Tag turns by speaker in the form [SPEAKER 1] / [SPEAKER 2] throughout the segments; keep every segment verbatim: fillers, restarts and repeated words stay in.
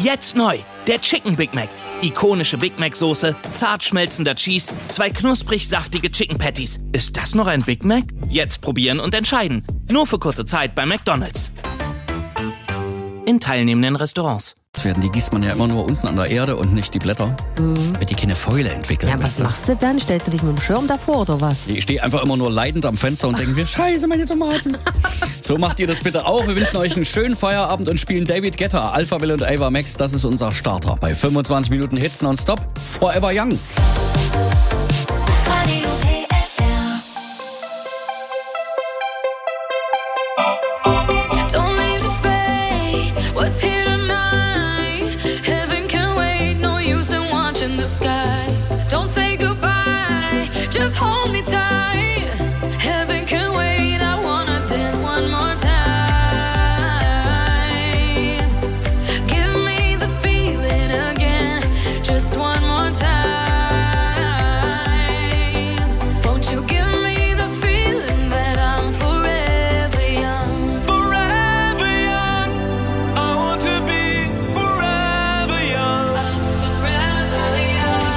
[SPEAKER 1] Jetzt neu, der Chicken Big Mac. Ikonische Big Mac Soße, zart schmelzender Cheese, zwei knusprig saftige Chicken Patties. Ist das noch ein Big Mac? Jetzt probieren und entscheiden. Nur für kurze Zeit bei McDonald's. In teilnehmenden Restaurants.
[SPEAKER 2] Werden, die gießt man ja immer nur unten an der Erde und nicht die Blätter, mhm. damit die keine Fäule entwickeln.
[SPEAKER 3] Ja, was machst du dann? Stellst du dich mit dem Schirm davor oder was?
[SPEAKER 2] Ich stehe einfach immer nur leidend am Fenster und denke mir, scheiße, meine Tomaten. So macht ihr das bitte auch. Wir wünschen euch einen schönen Feierabend und spielen David Guetta, Alpha Will und Ava Max. Das ist unser Starter bei fünfundzwanzig Minuten Hits nonstop. Forever Young.
[SPEAKER 4] Don't say goodbye, just hold me tight. Heaven can wait, I wanna dance one more time. Give me the feeling again, just one more time. Won't you give me the feeling that I'm forever young?
[SPEAKER 5] Forever young, I want to be forever young.
[SPEAKER 4] I'm forever young.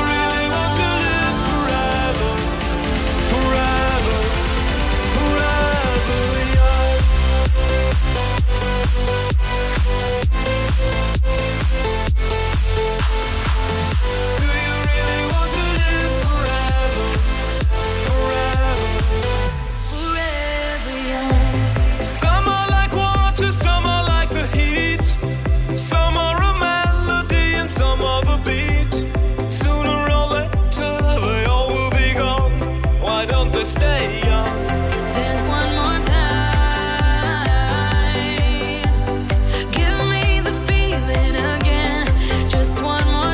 [SPEAKER 5] Stay young.
[SPEAKER 4] Dance one more time. Give me the feeling again, just one more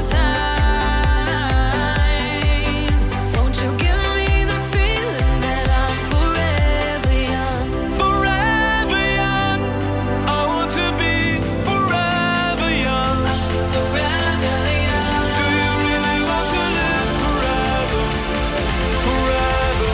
[SPEAKER 4] time. Won't you give me the feeling that I'm forever young?
[SPEAKER 5] Forever young, I want to be forever young.
[SPEAKER 4] I'm forever young.
[SPEAKER 5] Do you really want to live forever? Forever.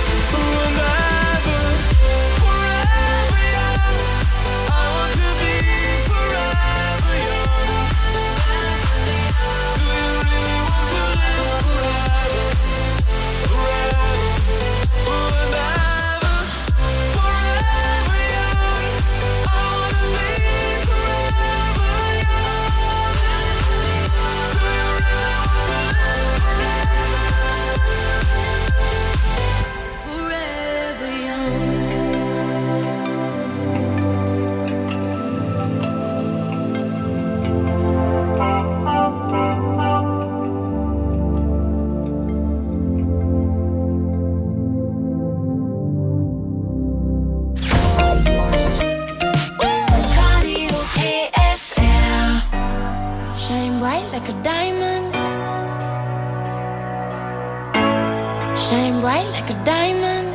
[SPEAKER 4] Shine bright like a diamond. Shine bright like a diamond.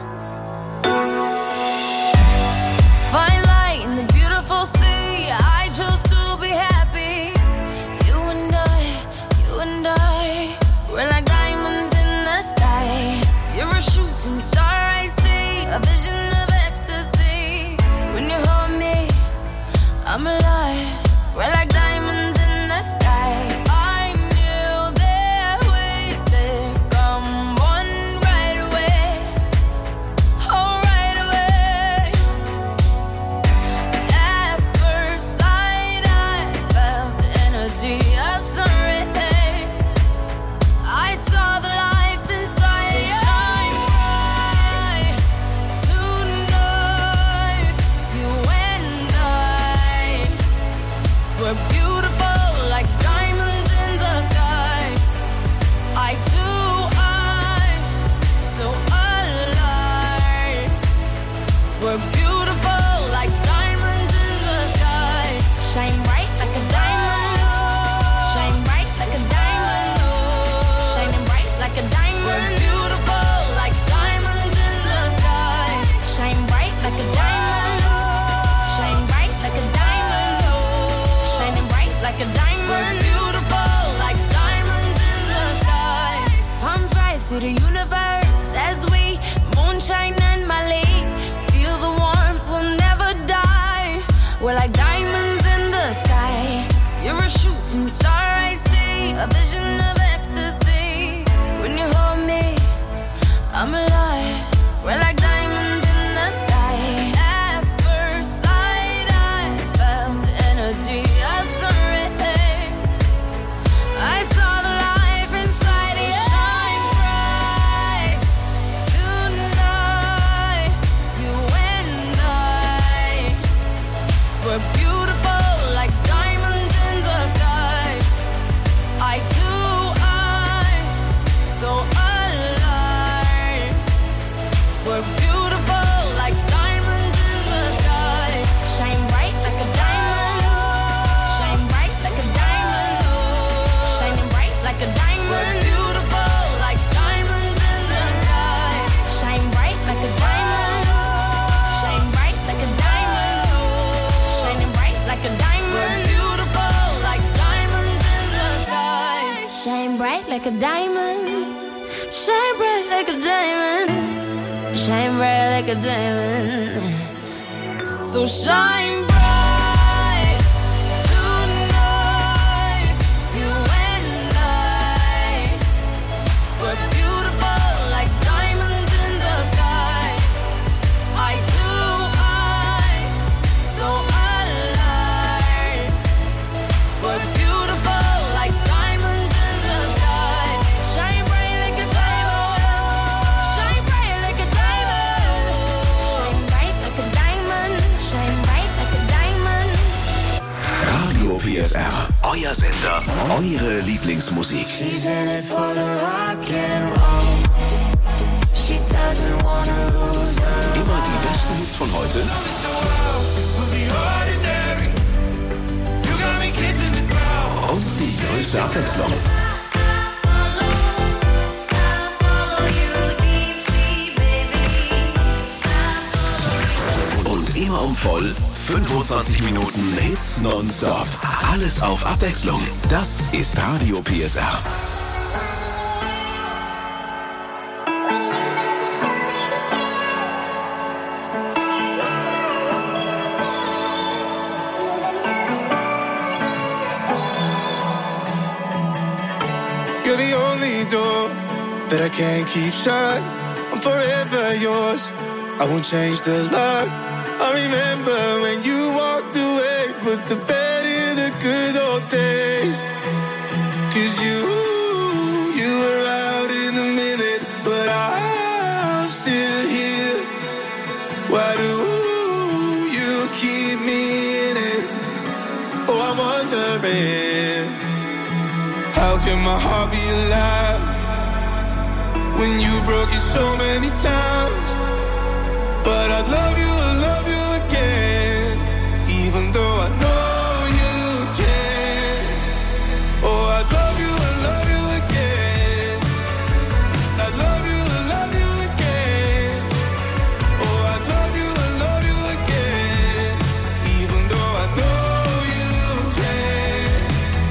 [SPEAKER 4] Fine light in the beautiful sea. I chose to be happy. You and I, you and I, we're like diamonds in the sky. You're a shooting star, I see, a vision of ecstasy. When you hold me, I'm alive. We're like diamonds in the sky. I knew that we'd become one right away. Oh, right away. At first sight, I felt the energy of sun rays. I saw the life inside. So shine bright tonight. You and I, we're beautiful like diamonds in the sky. I too, I'm so alive. We're beautiful like diamonds in the sky. Shine bright like a diamond. Shine bright like a diamond. Shining bright like a diamond. We're beautiful like diamonds in the sky. Shine bright like a diamond. Shine bright like a diamond. Shining bright like a diamond. We're beautiful like diamonds in the sky. Palms rise to the universe as we moonshine and Mali. Feel the warmth like a diamond. Shine bright like a diamond. Shine bright like a diamond. So shine bright tonight. You and I, we're beautiful like diamonds in the sky. Eye to eye, so alive. We're beautiful like diamonds in the sky. Shine bright like a diamond. Shine bright like a diamond. Shine bright like a diamond. Shine bright like a diamond.
[SPEAKER 6] Radio P S R, euer Sender, eure Lieblingsmusik.
[SPEAKER 5] She's in it for the rock and roll. She doesn't wanna lose her.
[SPEAKER 6] Immer die besten Hits von heute und die größte Abwechslung. Und immer um voll fünfundzwanzig Minuten Hits nonstop. Alles auf Abwechslung. Das ist Radio P S R.
[SPEAKER 5] You're the only door that I can't keep shut. I'm forever yours. I won't change the lock. I remember when you walked away, put the bed in the good old days. Cause you, you were out in a minute, but I'm still here. Why do you keep me in it? Oh, I'm wondering, how can my heart be alive when you broke it so many times? But I love you, I love you again, even though I know you can. Oh, I love you, I love you again. I love you, I love you again. Oh, I love you, I love you again, even though I know you can.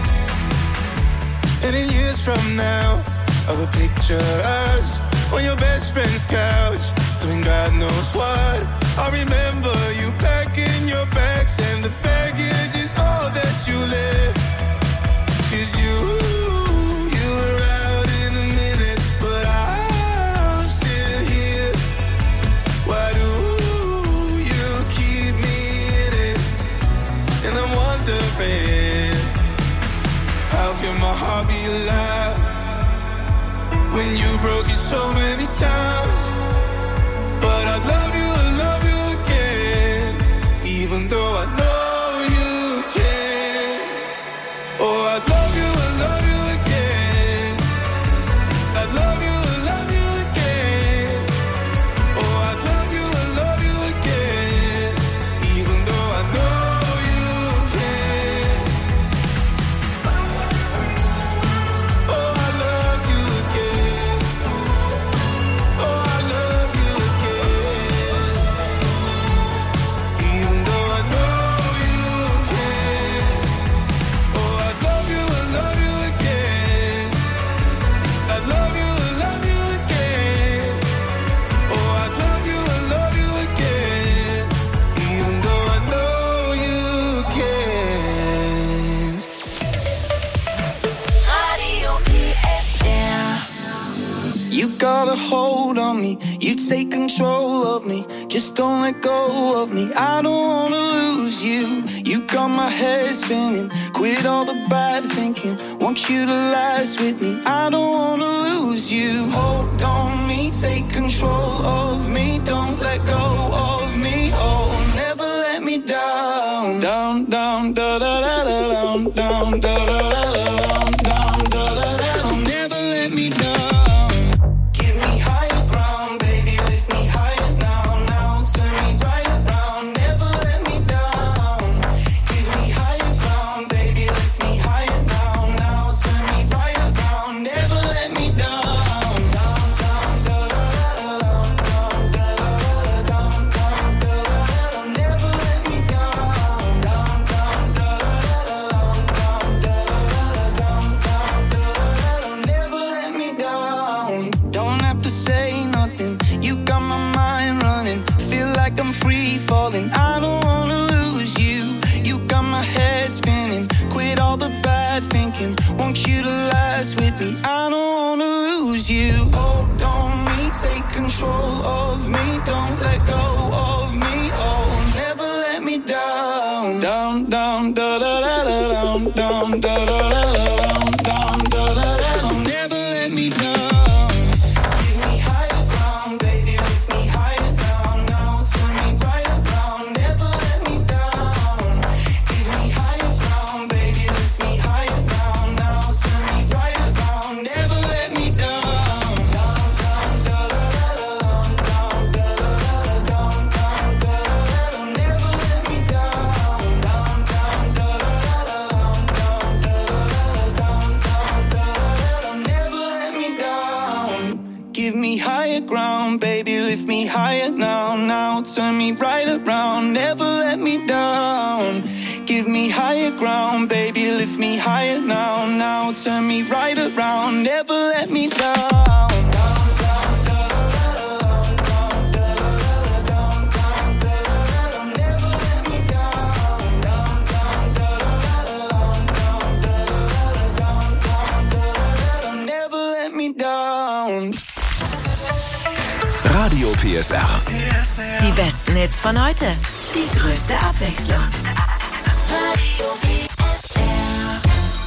[SPEAKER 5] And in years from now, I will picture us on your best friend's couch, doing God knows what. I remember you packing your bags, and the baggage is all that you left. Cause you, you were out in a minute, but I'm still here. Why do you keep me in it? And I'm wondering, how can my heart be alive when you broke it so many times? But I love you, I love you again, even though I know you can. Oh, I love you, I love you again. I love you, I love you again. Oh, I love you, I love you again, even though I know you can. Oh, I love you again. Oh, I love you again, even though I know you can. Oh, I love you, I love you again. I love you, I love you again. Oh, I love you, I love you again, even though I know you can.
[SPEAKER 7] Radio P S R.
[SPEAKER 8] You got a hold on me, you take control of me. Just don't let go of me, I don't wanna lose you. You got my head spinning, quit all the bad thinking. Want you to last with me, I don't wanna lose you. Hold on me, take control of me. Don't let go of me, oh, never let me down. Down, down, da da da da down, down, da da da da down, down, da da da down. Never let me down. Give me higher ground, baby, lift me higher now, now. Turn me right around, never let me down. Give me higher ground, baby, lift me higher now, now. Turn me right around, never let me down. Down, down, da da da da down, down, da da da da down, down, da da da da. Never let me down. Down, down, da da da da down, down, da like I'm free falling. I don't wanna lose you. You got my head spinning. Quit all the bad thinking. Want you to last with me. I don't wanna lose you. Hold on me, take control of me. Don't let go of me. Oh, never let me down. Down, down, da da da da down, down, da da da da down, down, da da da da. Never let me down. Higher now, now turn me right around, never let me down. Give me higher ground, baby, lift me higher now, now turn me right around, never let me down.
[SPEAKER 6] Radio P S R.
[SPEAKER 7] Die besten Hits von heute. Die größte Abwechslung. Radio P S R.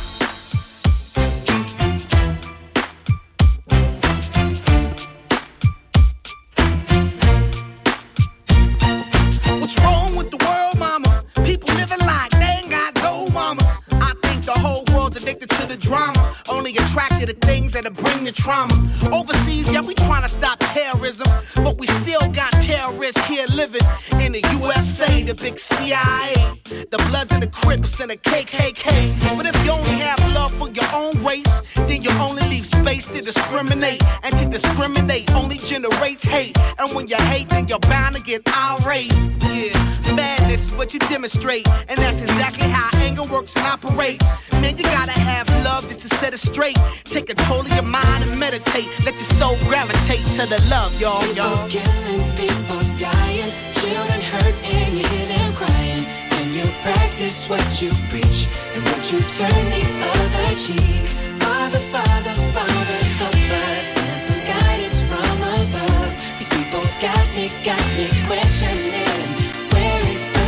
[SPEAKER 9] What's wrong with the world, mama? People living like they ain't got no mamas. I think the whole world's addicted to the drama. Only attracted to things that'll bring the trauma. Overseas, yeah, we trying to stop terrorism, but we still got terrorists here living in the U S A, the big C I A, the Bloods and the Crips and the K K K. But if you only have love for your own race, then you only leave space to discriminate, and to discriminate only generates hate. And when you hate, then you're bound to get irate. Yeah, madness is what you demonstrate, and that's exactly how anger works and operates. Man, you gotta have love just to set it straight. Take control of your mind and meditate. Let your soul gravitate to the love, y'all, y'all.
[SPEAKER 10] People killing, people dying, children hurt and you hear them crying. When you practice what you preach and what you turn the other cheek. Father, Father, Father, help us, send some guidance from above. These people got me, got me questioning. Where is the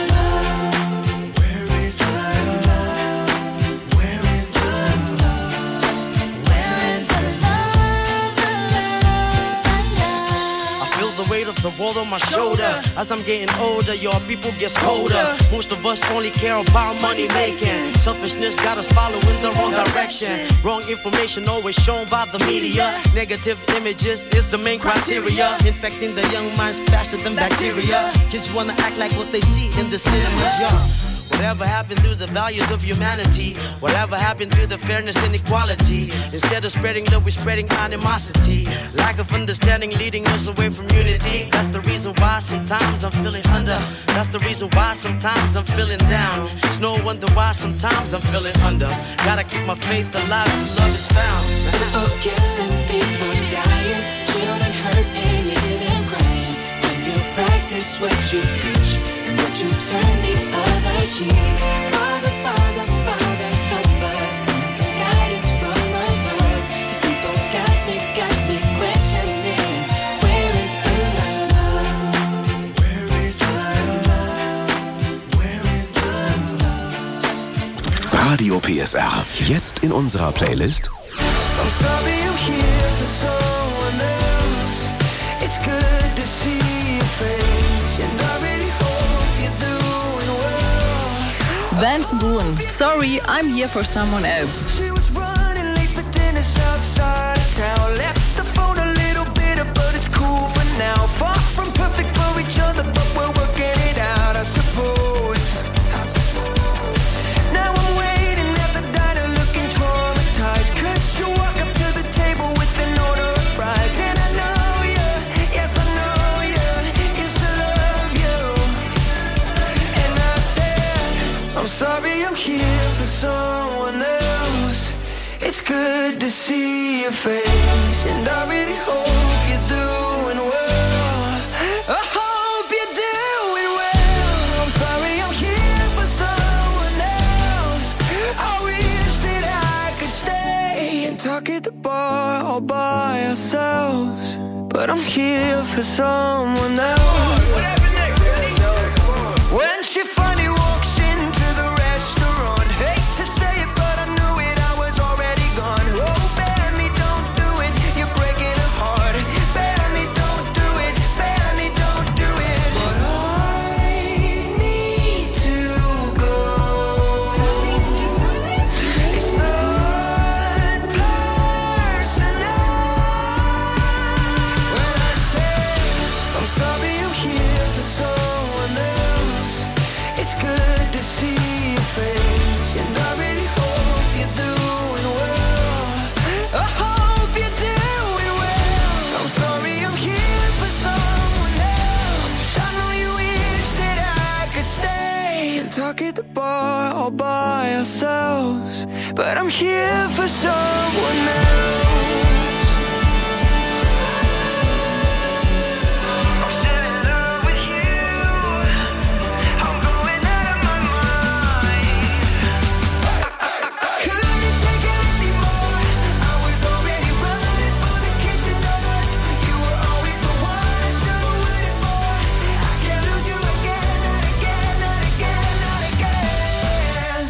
[SPEAKER 10] love? Where is the love? Where is the love? Where is the love? The love, the love.
[SPEAKER 11] I feel the weight of the world on my shoulder. As I'm getting older, your people get colder. Most of us only care about money making. Selfishness got us following the wrong direction. Wrong information always shown by the media. Negative images is the main criteria. Infecting the young minds faster than bacteria. Kids wanna act like what they see in the cinemas, yeah. Whatever happened to the values of humanity? Whatever happened to the fairness and equality? Instead of spreading love, we're spreading animosity. Lack of understanding leading us away from unity. That's the reason why sometimes I'm feeling under. That's the reason why sometimes I'm feeling down. It's no wonder why sometimes I'm feeling under. Gotta keep my faith alive till love is found.
[SPEAKER 10] People killing, people dying, children hurt and you hear them crying. When you practice what you preach and what you turn the other cheek. Father, Father, Father, help us, send some guidance from above. These people got me, got me questioning. Where is the love? Where is the love? Where is the love?
[SPEAKER 6] Radio P S R. Jetzt in unserer Playlist.
[SPEAKER 8] I'm sorry I'm here for someone else. It's good to see your face, and I really hope you're doing well.
[SPEAKER 12] Vance Boone, sorry, I'm here for someone else.
[SPEAKER 8] She was running late for dinner outside of town. Left the phone a little bitter, but it's cool for now. Far from perfect for each other, but we're working it out, I suppose. Now I'm waiting at the diner looking traumatized, 'cause she walk up to the table with an order of fries. And I know you, yes I know you, used to love you. And I said, I'm sorry I'm here for someone else. It's good to see your face, and I really hope you're doing well. I hope you're
[SPEAKER 13] I'm here for someone else. What happened next, Daddy? When she finally walks into the restaurant, hate to say it, but I knew it, I was already gone. Oh, Benny, don't do it, you're breaking her heart. Benny, don't do it, Benny, don't do it. But I need to go. It's not personal. When I say I'm sorry, I'm here for someone else. It's good to see your face, and I really hope you're doing well. I hope you're doing well. I'm sorry, I'm here for someone else. I know you wish that I could stay and talk at the bar all by ourselves, but I'm here for someone else. I'm still in love with you. I'm going out of my mind. I couldn't take it anymore. I was already running for the kitchen doors. You were always the one I should've waited for. I can't lose you again, not again, not again, not again.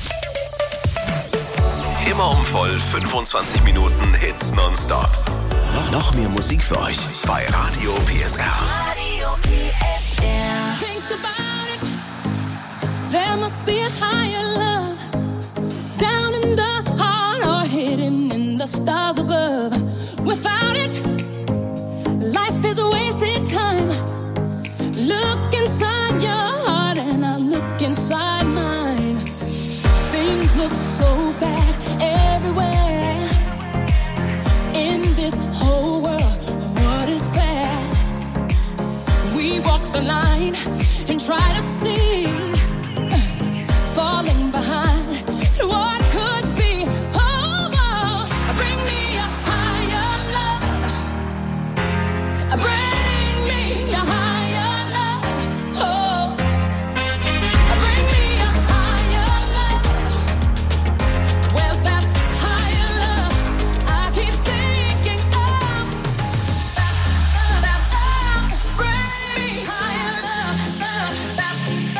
[SPEAKER 6] Immer um voll fünfundzwanzig Minuten Hits nonstop. Noch, noch mehr Musik für euch bei Radio P S R.
[SPEAKER 7] Radio P S R.
[SPEAKER 4] Think about it. There must be a higher love down in the heart or hidden in the stars above. Without it, life is a wasted time. Look inside your heart and I look inside mine. Things look so bad everywhere in this whole world. What is fair? We walk the line and try to see, falling behind what could be. Oh, oh, bring me a higher love. Bring me a higher love. Oh, bring me a higher love. Where's that higher love? I keep thinking of. Bring me higher love.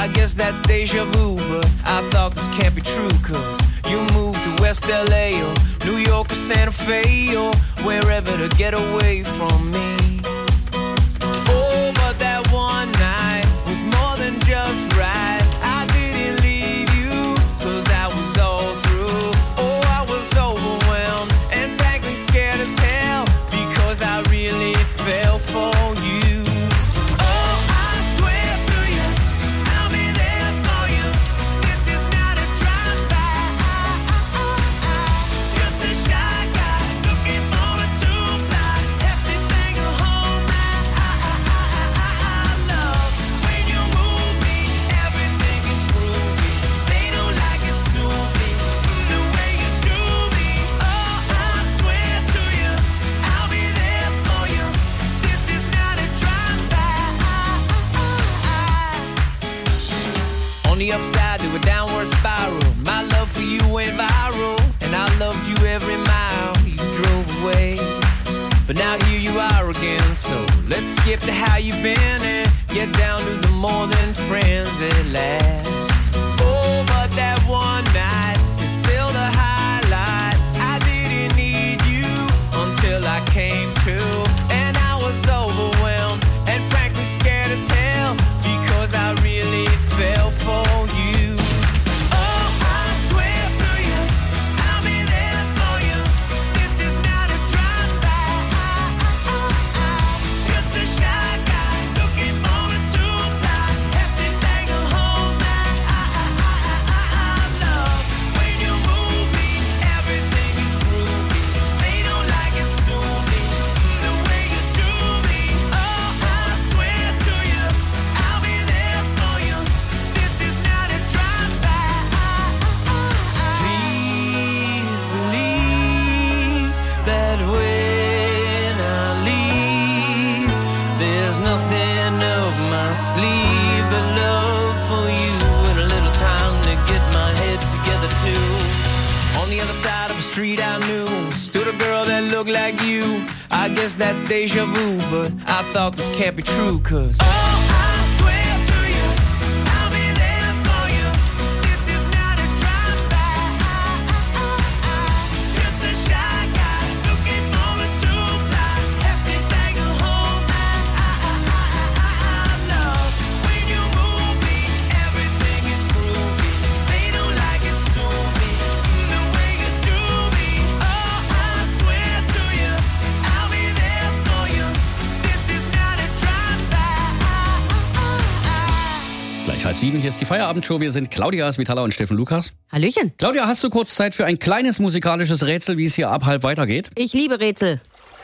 [SPEAKER 14] I guess that's deja vu, but I thought this can't be true, cause you moved to West L A or New York or Santa Fe or wherever to get away from me. Oh, but that one night was more than just right. I didn't leave you, cause I was all through. Oh, I was overwhelmed and frankly scared as hell, because I really fell for you. Oh, I swear to you, I'll be there for you. This is not a drive-by. Just a shy guy looking for a two-ply. Hefty thing to hold my love. When you move me, everything is groovy. They don't like it, sue me. The way you do me. Oh, I swear to you, I'll be there for you. This is not a drive-by. On the upside to a downward spiral, my love for you went viral, and I loved you every mile you drove away. But now here you are again, so let's skip to how you've been and get down to the more than friends at last. Oh, but that one night is still the highlight. I didn't need you until I came to, and I was overwhelmed and frankly scared as hell, because I really fell for you. Oh, I swear to you, I'll be there for you. This is not a drive-by. Just a shy guy looking for a two-ply. Hefty thing to hold my love. When you move me, everything is groovy. They don't like it, sue me. The way you do me. Oh, I swear to you, I'll be there for you. This is not a drive-by. Please believe that when I leave, there's nothing up my sleeve but love for you and a little time to get my head together too. On the other side of a street I knew stood a girl that looked like you. I guess that's deja vu, but I thought this can't be true, cause oh, I swear to you, I'll be there for you. This is not a drive-by. Just a shy guy looking for a two-ply. Hefty thing to hold my love. When you move me, everything is groovy. They don't like it, sue me. The way you do me. Oh, I swear to you, I'll be there for you. This is not a drive-by.
[SPEAKER 2] Gleich halb sieben, hier ist die Feierabendshow. Wir sind Claudia Svitala und Steffen Lukas.
[SPEAKER 3] Hallöchen.
[SPEAKER 2] Claudia, hast du kurz Zeit für ein kleines musikalisches Rätsel, wie es hier ab halb weitergeht?
[SPEAKER 3] Ich liebe Rätsel.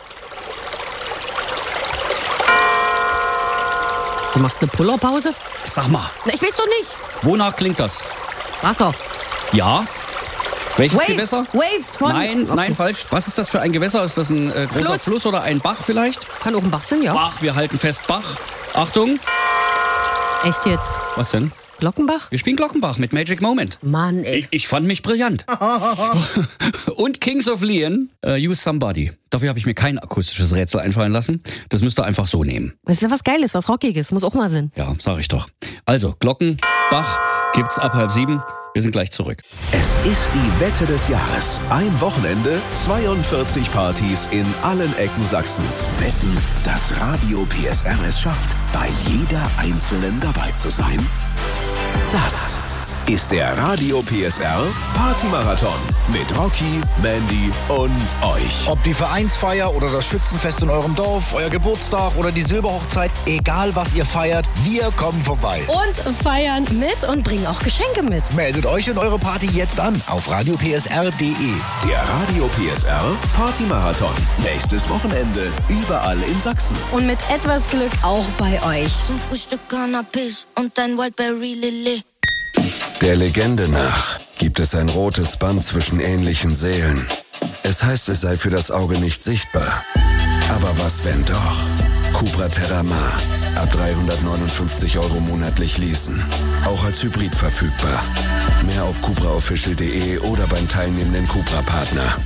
[SPEAKER 3] Du machst eine Pullerpause?
[SPEAKER 2] Sag mal,
[SPEAKER 3] Na, ich weiß doch nicht.
[SPEAKER 2] wonach klingt das?
[SPEAKER 3] Wasser.
[SPEAKER 2] Ja? Welches
[SPEAKER 3] Waves.
[SPEAKER 2] Gewässer?
[SPEAKER 3] Waves von...
[SPEAKER 2] Nein,
[SPEAKER 3] Okay.
[SPEAKER 2] nein, falsch. Was ist das für ein Gewässer? Ist das ein äh, großer
[SPEAKER 3] Fluss.
[SPEAKER 2] Fluss oder ein Bach vielleicht?
[SPEAKER 3] Kann auch ein Bach sein, ja.
[SPEAKER 2] Bach, wir halten fest, Bach. Achtung.
[SPEAKER 3] Echt jetzt?
[SPEAKER 2] Was denn?
[SPEAKER 3] Glockenbach?
[SPEAKER 2] Wir spielen Glockenbach mit Magic Moment.
[SPEAKER 3] Mann, ey.
[SPEAKER 2] Ich, ich fand mich brillant. Und Kings of Leon, uh, Use Somebody. Dafür habe ich mir kein akustisches Rätsel einfallen lassen. Das müsst ihr einfach so nehmen.
[SPEAKER 3] Das ist ja was Geiles, was Rockiges. Muss auch mal sein.
[SPEAKER 2] Ja, sag ich doch. Also, Glockenbach gibt's ab halb sieben. Wir sind gleich zurück.
[SPEAKER 6] Es ist die Wette des Jahres. Ein Wochenende, zweiundvierzig Partys in allen Ecken Sachsens. Wetten, dass Radio P S R es schafft, bei jeder einzelnen dabei zu sein? Das ist der Radio P S R Partymarathon mit Rocky, Mandy und euch.
[SPEAKER 15] Ob die Vereinsfeier oder das Schützenfest in eurem Dorf, euer Geburtstag oder die Silberhochzeit, egal was ihr feiert, wir kommen vorbei.
[SPEAKER 16] Und feiern mit und bringen auch Geschenke mit.
[SPEAKER 15] Meldet euch und eure Party jetzt an auf radio p s r punkt d e.
[SPEAKER 6] Der Radio P S R Partymarathon. Nächstes Wochenende überall in Sachsen.
[SPEAKER 16] Und mit etwas Glück auch bei euch.
[SPEAKER 17] Zum Frühstück Cannabis und ein Wildberry Lilly.
[SPEAKER 18] Der Legende nach gibt es ein rotes Band zwischen ähnlichen Seelen. Es heißt, es sei für das Auge nicht sichtbar. Aber was, wenn doch? Cupra Terramar. Ab dreihundertneunundfünfzig Euro monatlich leasen. Auch als Hybrid verfügbar. Mehr auf cupra official punkt d e oder beim teilnehmenden Cupra-Partner.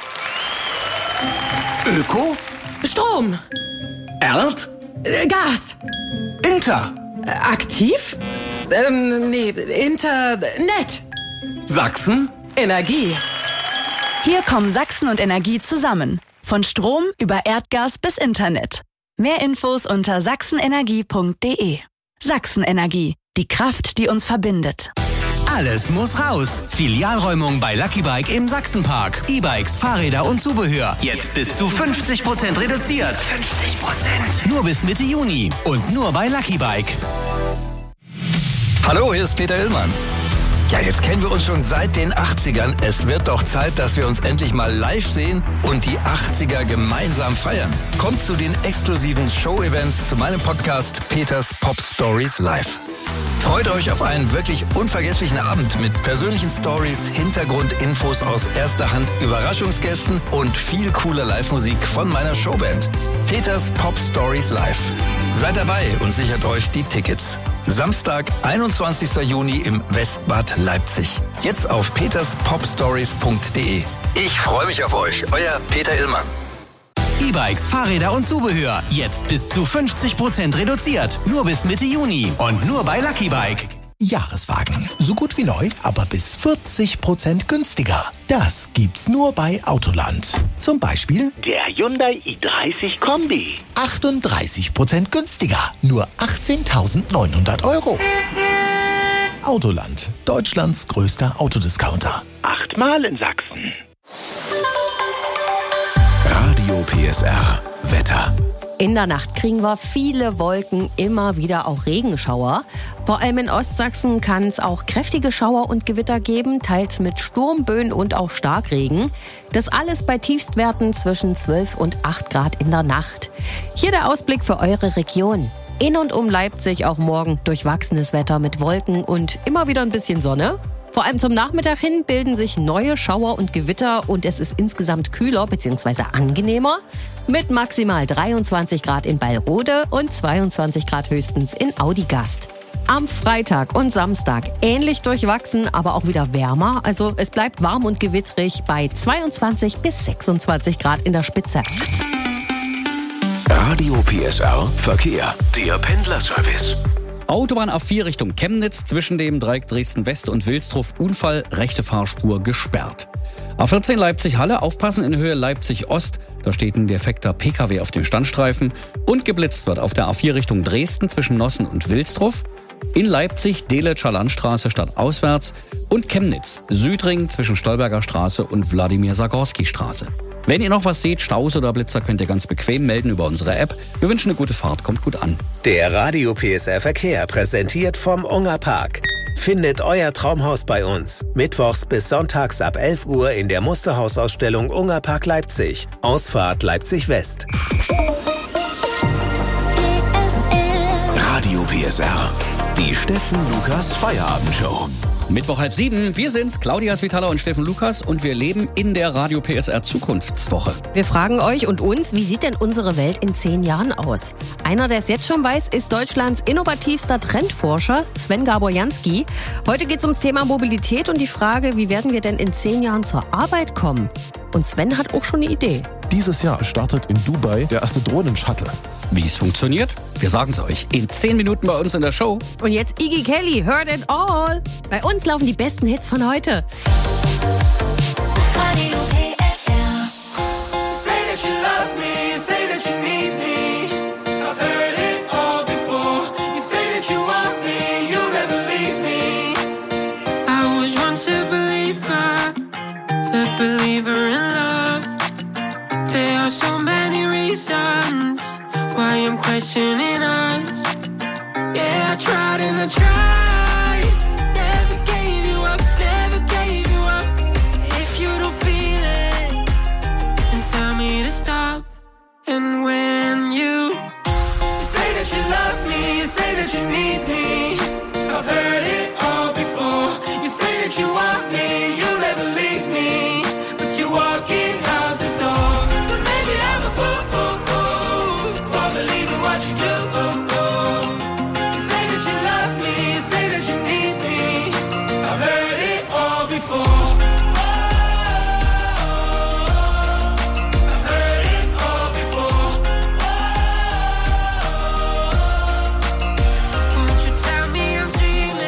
[SPEAKER 19] Öko?
[SPEAKER 16] Strom.
[SPEAKER 19] Erd?
[SPEAKER 16] Äh, Gas.
[SPEAKER 19] Inter?
[SPEAKER 16] Äh, aktiv?
[SPEAKER 19] Ähm, nee, Internet.
[SPEAKER 20] Sachsen?
[SPEAKER 21] Energie. Hier kommen Sachsen und Energie zusammen. Von Strom über Erdgas bis Internet. Mehr Infos unter sachsenenergie punkt de. Sachsenenergie. Die Kraft, die uns verbindet.
[SPEAKER 22] Alles muss raus. Filialräumung bei Lucky Bike im Sachsenpark. E-Bikes, Fahrräder und Zubehör. Jetzt bis zu fünfzig Prozent reduziert. fünfzig Prozent. Nur bis Mitte Juni. Und nur bei Lucky Bike.
[SPEAKER 23] Hallo, hier ist Peter Illmann. Ja, jetzt kennen wir uns schon seit den achtzigern. Es wird doch Zeit, dass wir uns endlich mal live sehen und die achtziger gemeinsam feiern. Kommt zu den exklusiven Show-Events zu meinem Podcast Peters Pop Stories Live. Freut euch auf einen wirklich unvergesslichen Abend mit persönlichen Stories, Hintergrundinfos aus erster Hand, Überraschungsgästen und viel cooler Live-Musik von meiner Showband. Peters Pop Stories Live. Seid dabei und sichert euch die Tickets. Samstag, einundzwanzigster Juni im Westbad Leipzig. Jetzt auf peters pop stories punkt de. Ich freue mich auf euch. Euer Peter Illmann.
[SPEAKER 22] E-Bikes, Fahrräder und Zubehör. Jetzt bis zu fünfzig Prozent reduziert. Nur bis Mitte Juni. Und nur bei Lucky Bike.
[SPEAKER 24] Jahreswagen. So gut wie neu, aber bis vierzig Prozent günstiger. Das gibt's nur bei Autoland. Zum Beispiel
[SPEAKER 25] der Hyundai i dreißig Kombi.
[SPEAKER 24] achtunddreißig Prozent günstiger. Nur achtzehntausendneunhundert Euro. Autoland. Deutschlands größter Autodiscounter.
[SPEAKER 25] Achtmal in Sachsen.
[SPEAKER 6] Radio P S R Wetter.
[SPEAKER 3] In der Nacht kriegen wir viele Wolken, immer wieder auch Regenschauer. Vor allem in Ostsachsen kann es auch kräftige Schauer und Gewitter geben, teils mit Sturmböen und auch Starkregen. Das alles bei Tiefstwerten zwischen zwölf und acht Grad in der Nacht. Hier der Ausblick für eure Region. In und um Leipzig auch morgen durchwachsenes Wetter mit Wolken und immer wieder ein bisschen Sonne. Vor allem zum Nachmittag hin bilden sich neue Schauer und Gewitter und es ist insgesamt kühler bzw. angenehmer. Mit maximal dreiundzwanzig Grad in Ballrode und zweiundzwanzig Grad höchstens in Audigast. Am Freitag und Samstag ähnlich durchwachsen, aber auch wieder wärmer. Also es bleibt warm und gewittrig bei zweiundzwanzig bis sechsundzwanzig Grad in der Spitze.
[SPEAKER 6] Radio P S R Verkehr. Der Pendlerservice.
[SPEAKER 2] Autobahn A vier Richtung Chemnitz, zwischen dem Dreieck Dresden West und Wilsdruf Unfall, rechte Fahrspur gesperrt. A vierzehn Leipzig-Halle, aufpassen in Höhe Leipzig-Ost, da steht ein defekter P K W auf dem Standstreifen und geblitzt wird auf der A vier Richtung Dresden zwischen Nossen und Wilsdruf, in Leipzig Deletscher Landstraße stadtauswärts und Chemnitz, Südring zwischen Stolberger Straße und Wladimir-Sagorski-Straße. Wenn ihr noch was seht, Staus oder Blitzer, könnt ihr ganz bequem melden über unsere App. Wir wünschen eine gute Fahrt, kommt gut an.
[SPEAKER 26] Der Radio P S R Verkehr präsentiert vom Unger Park. Findet euer Traumhaus bei uns. Mittwochs bis sonntags ab elf Uhr in der Musterhausausstellung Unger Park Leipzig. Ausfahrt Leipzig West.
[SPEAKER 6] Radio P S R. Die Steffen Lukas Feierabendshow.
[SPEAKER 2] Mittwoch halb sieben. Wir sind's, Claudia Svitala und Steffen Lukas, und wir leben in der Radio P S R Zukunftswoche.
[SPEAKER 3] Wir fragen euch und uns, wie sieht denn unsere Welt in zehn Jahren aus? Einer, der es jetzt schon weiß, ist Deutschlands innovativster Trendforscher, Sven Gaborjanski. Heute geht's ums Thema Mobilität und die Frage, wie werden wir denn in zehn Jahren zur Arbeit kommen? Und Sven hat auch schon eine Idee.
[SPEAKER 27] Dieses Jahr startet in Dubai der erste Drohnenshuttle.
[SPEAKER 2] Wie es funktioniert? Wir sagen's euch in zehn Minuten bei uns in der Show.
[SPEAKER 3] Und jetzt Iggy Kelly, Heard It All. Bei uns laufen die besten Hits von heute.
[SPEAKER 10] Radio P S R. Say that you love me, say that you need me. I've heard it all before. You say that you want me, you'll never leave me. I was once a believer, a believer in love. There are so many reasons why I'm questioning us. Yeah, I tried and I tried. Never gave you up, never gave you up. If you don't feel it, then tell me to stop. And when you say that you love me, you say that you need me. I've heard it all before. You say that you want me and you'll never leave me, but you're walking out the door. So maybe I'm a fool for believing what you do. You say that you love me, you say that you need me. I've heard it all before. I've heard it all before. Won't you tell me I'm dreaming?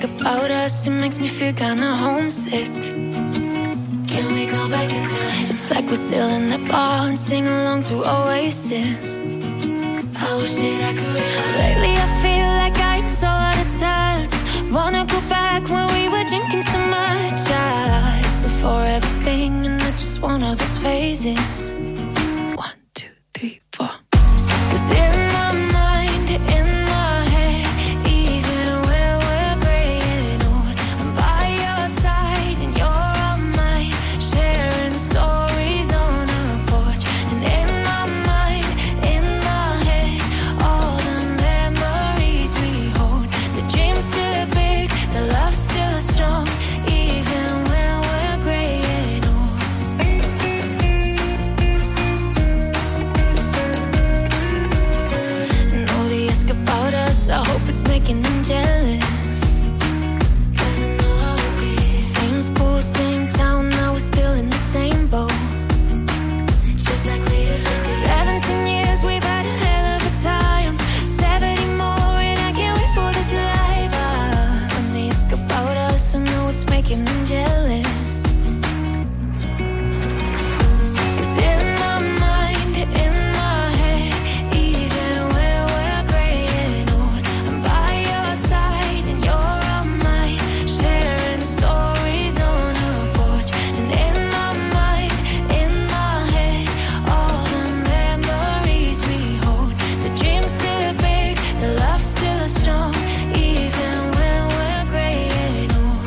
[SPEAKER 17] ask about us, it makes me feel kinda homesick. Can we go back in time? It's like we're still in the bar and sing along to Oasis. I wish that I could. Lately I feel like I'm so out of touch. Wanna go back when we were drinking so much. Ah, it's a forever thing and not just one of those phases. One, two, three, four. 'Cause in my mind, in my head, even when we're gray and old, I'm by your side and you're on mine, sharing stories on a porch. And in my mind, in my head, all the memories we hold. The dream's still big, the love's still strong, even when we're gray and old. And all they ask about us, I hope it's making them jealous. 'Cause I know how it be. Same school, same town, now we're still in the same boat. Just like we used to be. Seventeen years, we've had a hell of a time. Seventy more, and I can't wait for this life. Ah, and they ask about us, I know it's making them jealous. 'Cause in my mind, in my head, even when we're gray and old, I'm by your side and you're on mine, sharing stories on a porch. And in my mind, in my head, all the memories we hold. The dream's still big, the love's still strong, even when we're gray and old.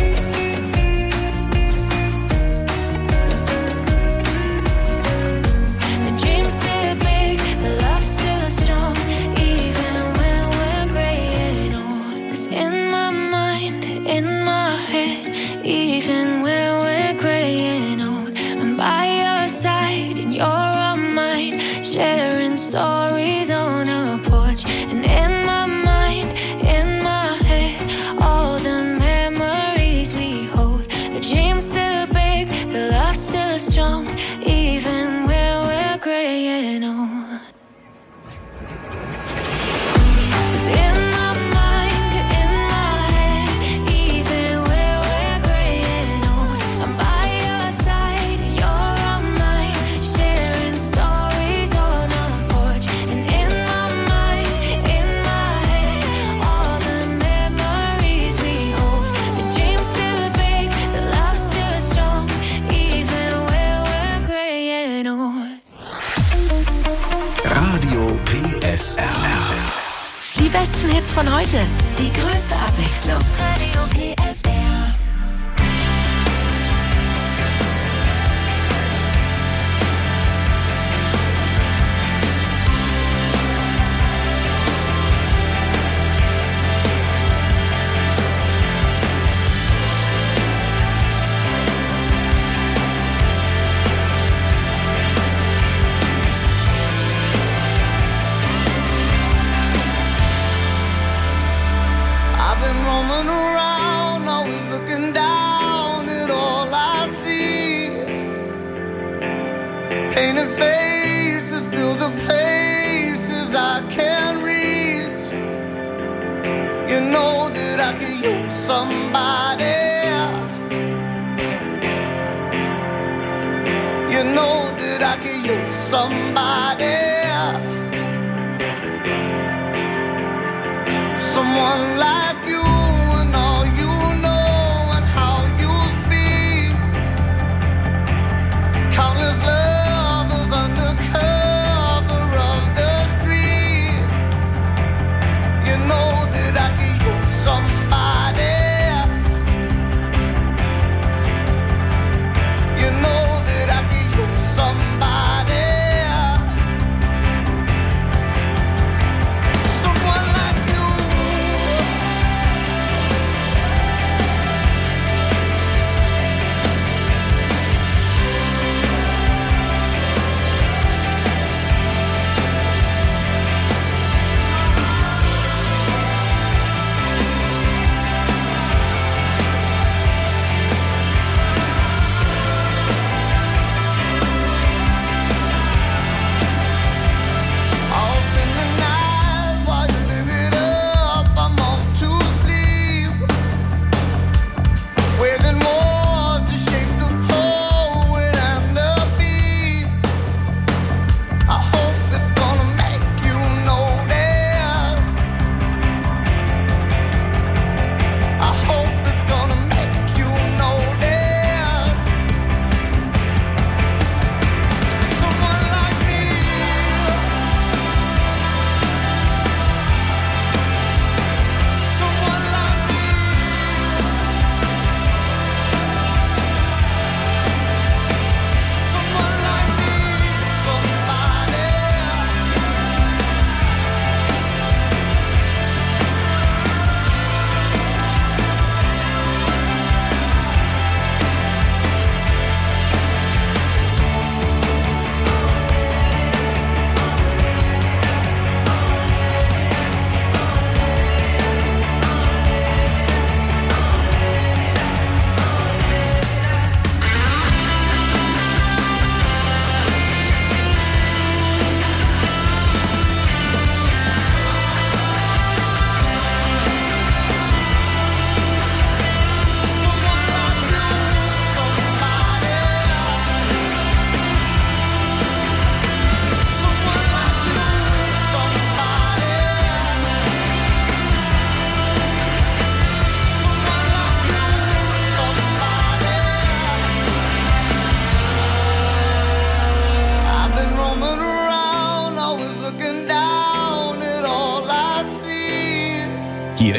[SPEAKER 17] The dream's still big, the love's still strong, even when we're gray and old. 'Cause in my mind, in my head, even when we're gray and old, I'm by your side and you're on mine, sharing stories on a porch. And in my mind, in my head, all the memories we hold. The dream's still big, the love's still strong, even when we're gray and old. 'Cause in my mind, in my head, even when we're gray and old, I'm by your side and you're on mine, sharing stories on a porch. And in my mind, in my head, all the memories we hold. The dream's still big, the love's still strong, even when we're gray and old.
[SPEAKER 6] Radio P S R.
[SPEAKER 7] Die besten Hits von heute. Die größte Abwechslung. Radio P S R.
[SPEAKER 13] I've been roaming around, always looking down at all I see. Painted faces fill the places I can't reach. You know that I could use somebody. You know that I could use somebody. Someone like you and all you know and how you speak. Countless lovers under cover of the street. You know that I could use somebody.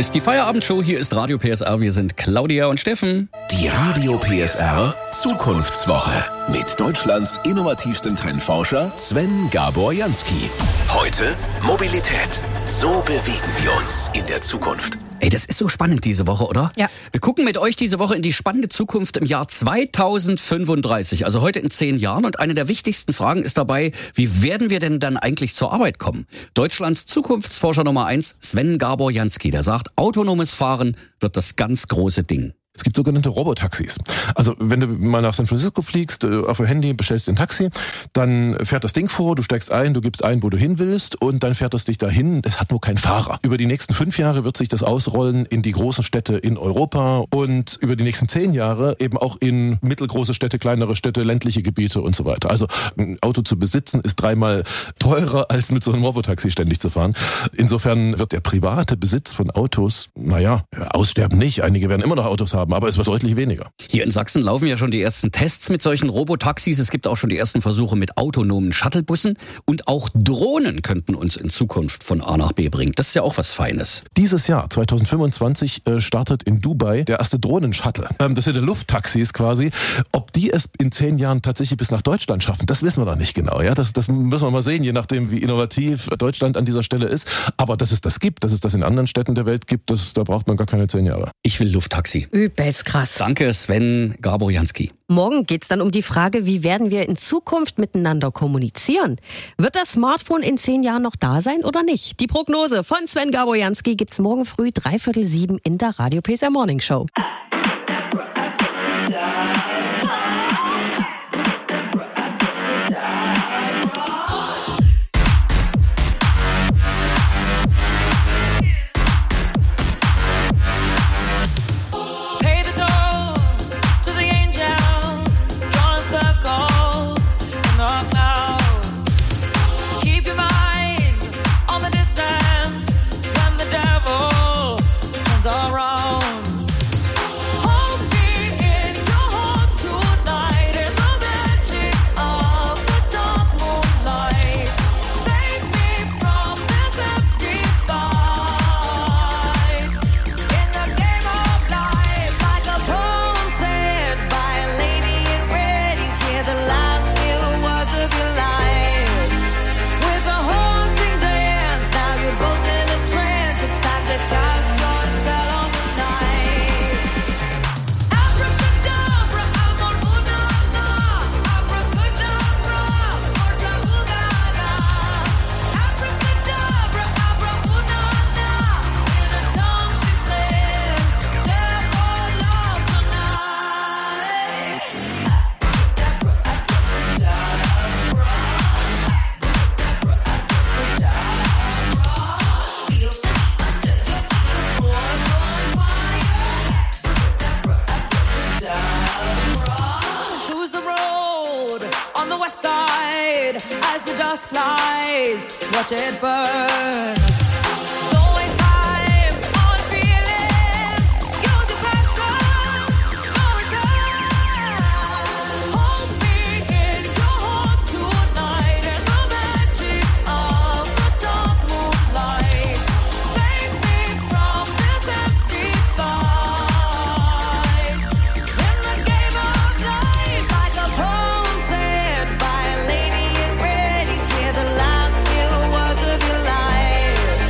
[SPEAKER 2] ist die Feierabendshow. Hier ist Radio P S R. Wir sind Claudia und Steffen.
[SPEAKER 6] Die Radio P S R Zukunftswoche mit Deutschlands innovativsten Trendforscher Sven Gabor Jansky. Heute Mobilität. So bewegen wir uns in der Zukunft.
[SPEAKER 2] Ey, das ist so spannend diese Woche, oder?
[SPEAKER 3] Ja.
[SPEAKER 2] Wir gucken mit euch diese Woche in die spannende Zukunft im Jahr zweitausendfünfunddreißig, also heute in zehn Jahren. Und eine der wichtigsten Fragen ist dabei, wie werden wir denn dann eigentlich zur Arbeit kommen? Deutschlands Zukunftsforscher Nummer eins, Sven Gabor Jansky, der sagt, autonomes Fahren wird das ganz große Ding.
[SPEAKER 27] Es gibt sogenannte Robotaxis. Also wenn du mal nach San Francisco fliegst, auf dem Handy bestellst du ein Taxi, dann fährt das Ding vor, du steigst ein, du gibst ein, wo du hin willst und dann fährt es dich dahin. Es hat nur keinen Fahrer. Über die nächsten fünf Jahre wird sich das ausrollen in die großen Städte in Europa und über die nächsten zehn Jahre eben auch in mittelgroße Städte, kleinere Städte, ländliche Gebiete und so weiter. Also ein Auto zu besitzen ist dreimal teurer, als mit so einem Robotaxi ständig zu fahren. Insofern wird der private Besitz von Autos, naja, aussterben nicht. Einige werden immer noch Autos haben, aber es wird deutlich weniger.
[SPEAKER 2] Hier in Sachsen laufen ja schon die ersten Tests mit solchen Robotaxis. Es gibt auch schon die ersten Versuche mit autonomen Shuttlebussen. Und auch Drohnen könnten uns in Zukunft von A nach B bringen. Das ist ja auch was Feines.
[SPEAKER 27] Dieses Jahr, zweitausendfünfundzwanzig, äh, startet in Dubai der erste Drohnenshuttle. Ähm, das sind ja Lufttaxis quasi. Ob die es in zehn Jahren tatsächlich bis nach Deutschland schaffen, das wissen wir noch nicht genau. Ja? Das, das müssen wir mal sehen, je nachdem, wie innovativ Deutschland an dieser Stelle ist. Aber dass es das gibt, dass es das in anderen Städten der Welt gibt, das, da braucht man gar keine zehn Jahre.
[SPEAKER 2] Ich will Lufttaxi.
[SPEAKER 3] Übelst krass.
[SPEAKER 2] Danke, Sven Gabor Jansky.
[SPEAKER 3] Morgen geht's dann um die Frage, wie werden wir in Zukunft miteinander kommunizieren? Wird das Smartphone in zehn Jahren noch da sein oder nicht? Die Prognose von Sven Gabor Jansky gibt's morgen früh dreiviertel sieben in der Radio P S R Morning Show.
[SPEAKER 10] As the dust flies, watch it burn. Life.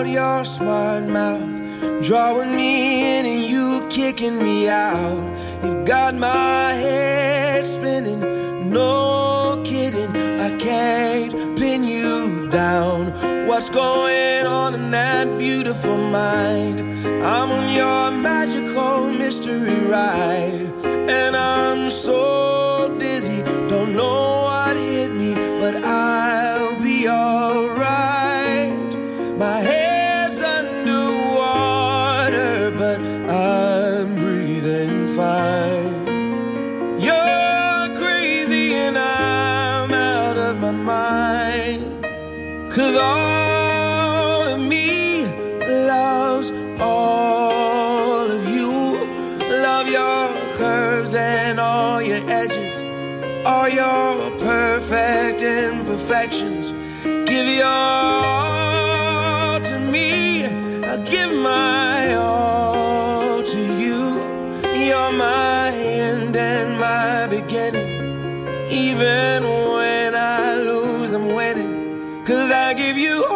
[SPEAKER 13] about your smart mouth, drawing me in and you kicking me out. You've got my head spinning, no kidding, I can't pin you down. What's going on in that beautiful mind? I'm on your magical mystery ride, and I'm so dizzy, don't know what hit me, but I'll be alright. My head's underwater, but I'm breathing fine. You're crazy and I'm out of my mind, 'cause all of me loves all of you. Love your curves and all your edges, all your perfect imperfections. Give your all to me, I'll give my all to you. You're my end and my beginning. Even when I lose, I'm winning, 'cause I give you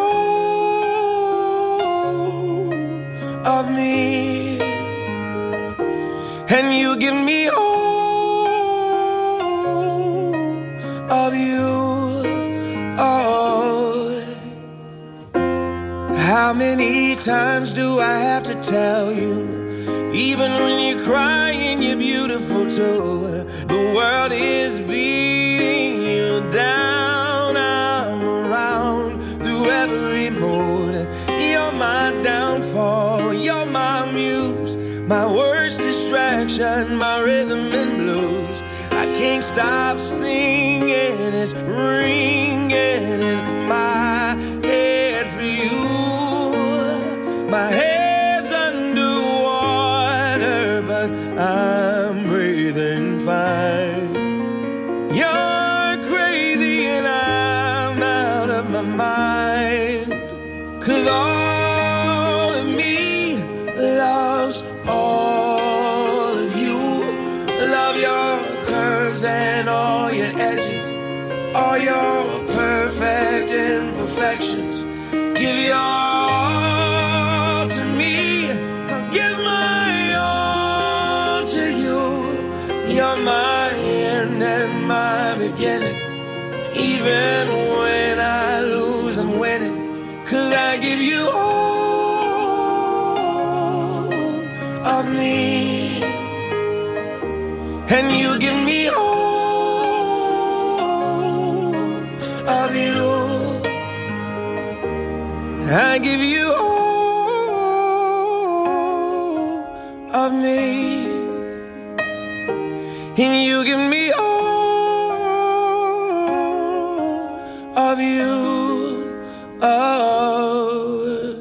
[SPEAKER 13] all of me, and you give me all of you. Oh, how many times do I have to tell you? Even when you're crying, you're beautiful too. The world is beating you down. I'm around through every mood. You're my downfall, you're my muse, my worst distraction, my rhythm and blues. I can't stop singing, it's ringing in my head for you. My head's underwater, but I'm breathing fine. You're crazy and I'm out of my mind, 'cause all of me loves all of you. Love your curves and all your edges, all your perfect imperfections. Give your all to me, I'll give my all to you. You're my end and my beginning. Even when I lose, I'm winning, 'cause I give you all of me, and you give me all of you. I give you all of me, and you give me all of you. Oh.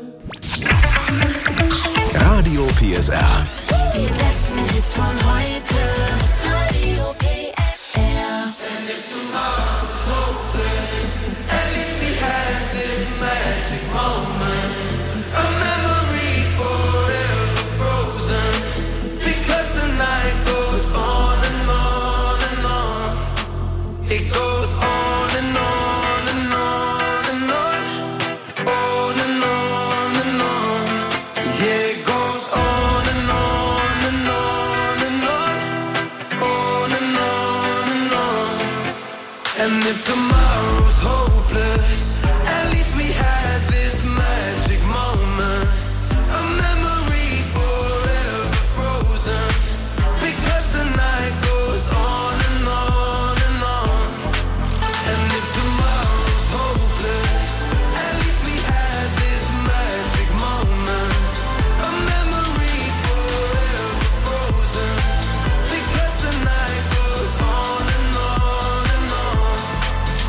[SPEAKER 6] Radio P S R.
[SPEAKER 7] Die besten Hits von heute. Radio P S R.
[SPEAKER 13] And if tomorrow's hopeless, at least we had this magic moment, a memory forever frozen, because the night goes on and on and on. It goes on and on and on and on, on and on and on. Yeah, it goes on and on and on and on, on and on and on. And if tomorrow's hopeless, at least we had this magic moment, a memory forever frozen, because the night goes on and on and on. And if tomorrow's hopeless, at least we had this magic moment, a memory forever frozen, because the night goes on and on and on.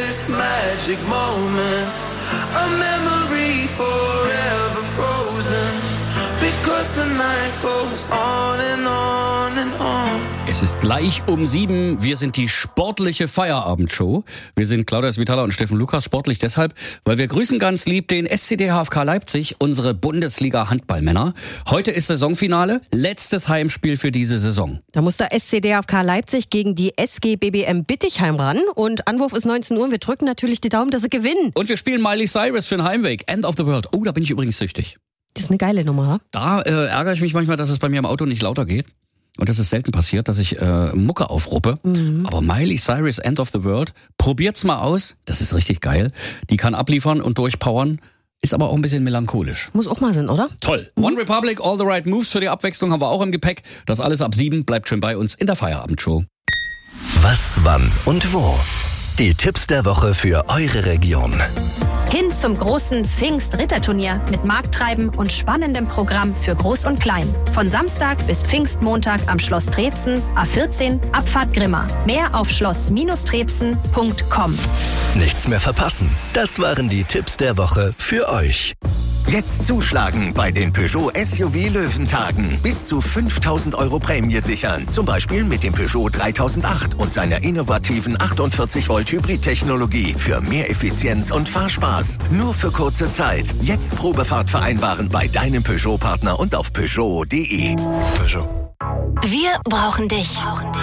[SPEAKER 13] this magic moment, a memory forever frozen, because the night goes on and on and on.
[SPEAKER 2] Es ist gleich um sieben. Wir sind die sportliche Feierabendshow. Wir sind Claudia Svitala und Steffen Lukas. Sportlich deshalb, weil wir grüßen ganz lieb den S C D H F K Leipzig, unsere Bundesliga-Handballmänner. Heute ist Saisonfinale, letztes Heimspiel für diese Saison.
[SPEAKER 3] Da muss der S C D H F K Leipzig gegen die S G B B M Bittigheim ran. Und Anwurf ist neunzehn Uhr und wir drücken natürlich die Daumen, dass sie gewinnen.
[SPEAKER 2] Und wir spielen Miley Cyrus für den Heimweg. End of the World. Oh, da bin ich übrigens süchtig.
[SPEAKER 3] Das ist eine geile Nummer, ne?
[SPEAKER 2] Da äh, ärgere ich mich manchmal, dass es bei mir im Auto nicht lauter geht. Und das ist selten passiert, dass ich äh, Mucke aufruppe. Mhm. Aber Miley Cyrus, End of the World, probiert's mal aus. Das ist richtig geil. Die kann abliefern und durchpowern. Ist aber auch ein bisschen melancholisch.
[SPEAKER 3] Muss auch mal sein, oder?
[SPEAKER 2] Toll. Mhm. One Republic, All the Right Moves für die Abwechslung haben wir auch im Gepäck. Das alles ab sieben. Bleibt schön bei uns in der Feierabendshow.
[SPEAKER 1] Was, wann und wo? Die Tipps der Woche für eure Region.
[SPEAKER 5] Hin zum großen Pfingst-Ritterturnier mit Markttreiben und spannendem Programm für Groß und Klein. Von Samstag bis Pfingstmontag am Schloss Trebsen, A vierzehn, Abfahrt Grimma. Mehr auf schloss Trebsen punkt com.
[SPEAKER 1] Nichts mehr verpassen. Das waren die Tipps der Woche für euch. Jetzt zuschlagen bei den Peugeot S U V Löwentagen. Bis zu fünftausend Euro Prämie sichern. Zum Beispiel mit dem Peugeot dreitausendacht und seiner innovativen achtundvierzig Volt Hybrid-Technologie für mehr Effizienz und Fahrspaß. Nur für kurze Zeit. Jetzt Probefahrt vereinbaren bei deinem Peugeot-Partner und auf Peugeot punkt de. Peugeot.
[SPEAKER 7] Wir brauchen dich.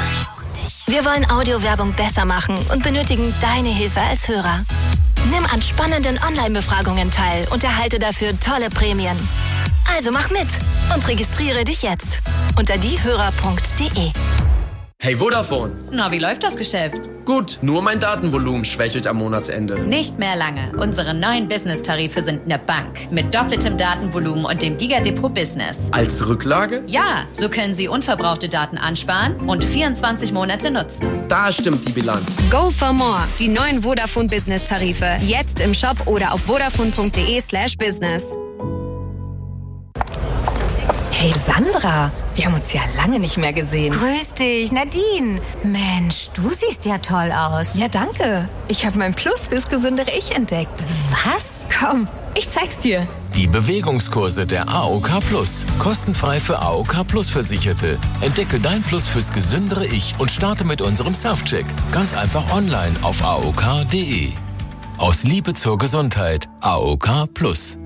[SPEAKER 7] Wir wollen Audiowerbung besser machen und benötigen deine Hilfe als Hörer. Nimm an spannenden Online-Befragungen teil und erhalte dafür tolle Prämien. Also mach mit und registriere dich jetzt unter diehörer punkt de.
[SPEAKER 8] Hey Vodafone.
[SPEAKER 9] Na, wie läuft das Geschäft?
[SPEAKER 8] Gut, nur mein Datenvolumen schwächelt am Monatsende.
[SPEAKER 9] Nicht mehr lange. Unsere neuen Business-Tarife sind eine Bank. Mit doppeltem Datenvolumen und dem Gigadepot Business.
[SPEAKER 8] Als Rücklage?
[SPEAKER 9] Ja, so können Sie unverbrauchte Daten ansparen und vierundzwanzig Monate nutzen.
[SPEAKER 8] Da stimmt die Bilanz.
[SPEAKER 9] Go for more. Die neuen Vodafone Business-Tarife. Jetzt im Shop oder auf vodafone punkt de slash business.
[SPEAKER 11] Hey Sandra, wir haben uns ja lange nicht mehr gesehen.
[SPEAKER 12] Grüß dich, Nadine. Mensch, du siehst ja toll aus.
[SPEAKER 11] Ja, danke. Ich habe mein Plus fürs gesündere Ich entdeckt.
[SPEAKER 12] Was?
[SPEAKER 11] Komm, ich zeig's dir.
[SPEAKER 20] Die Bewegungskurse der A O K Plus. Kostenfrei für A O K Plus Versicherte. Entdecke dein Plus fürs gesündere Ich und starte mit unserem Self-Check. Ganz einfach online auf a o k punkt de. Aus Liebe zur Gesundheit. A O K Plus.